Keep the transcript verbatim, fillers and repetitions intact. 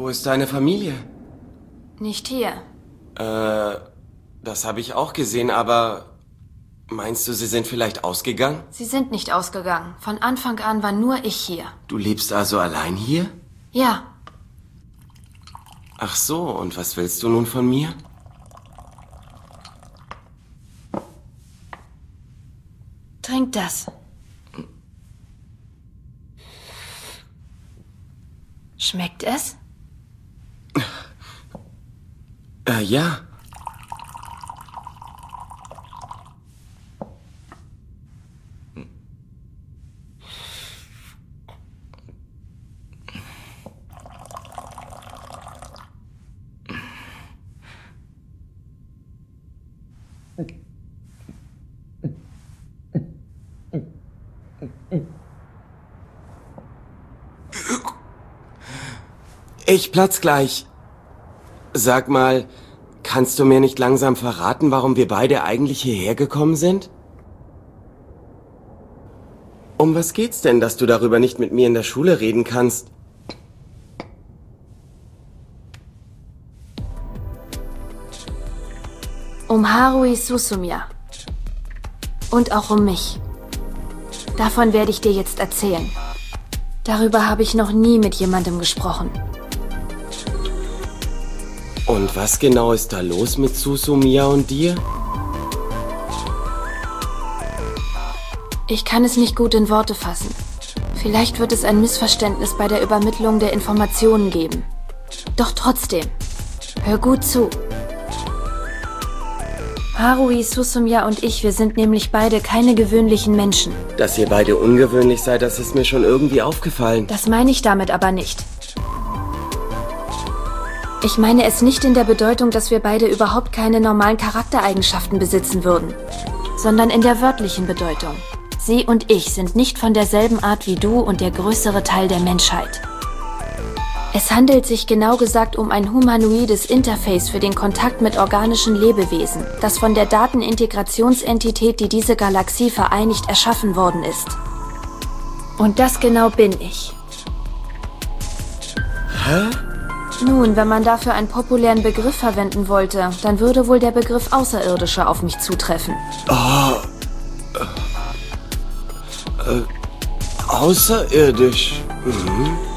Wo ist deine Familie? Nicht hier. Äh, das habe ich auch gesehen, aber meinst du, sie sind vielleicht ausgegangen? Sie sind nicht ausgegangen. Von Anfang an war nur ich hier. Du lebst also allein hier? Ja. Ach so, und was willst du nun von mir? Trink das. Schmeckt es? Äh, ja. Ich platz gleich. Sag mal, kannst du mir nicht langsam verraten, warum wir beide eigentlich hierher gekommen sind? Um was geht's denn, dass du darüber nicht mit mir in der Schule reden kannst? Um Haruhi Suzumiya. Und auch um mich. Davon werde ich dir jetzt erzählen. Darüber habe ich noch nie mit jemandem gesprochen. Und was genau ist da los mit Suzumiya und dir? Ich kann es nicht gut in Worte fassen. Vielleicht wird es ein Missverständnis bei der Übermittlung der Informationen geben. Doch trotzdem, hör gut zu. Haruhi Suzumiya und ich, wir sind nämlich beide keine gewöhnlichen Menschen. Dass ihr beide ungewöhnlich seid, das ist mir schon irgendwie aufgefallen. Das meine ich damit aber nicht. Ich meine es nicht in der Bedeutung, dass wir beide überhaupt keine normalen Charaktereigenschaften besitzen würden, sondern in der wörtlichen Bedeutung. Sie und ich sind nicht von derselben Art wie du und der größere Teil der Menschheit. Es handelt sich genau gesagt um ein humanoides Interface für den Kontakt mit organischen Lebewesen, das von der Datenintegrationsentität, die diese Galaxie vereinigt, erschaffen worden ist. Und das genau bin ich. Hä? Nun, wenn man dafür einen populären Begriff verwenden wollte, dann würde wohl der Begriff Außerirdische auf mich zutreffen. Oh. Äh, äh, außerirdisch. Mhm.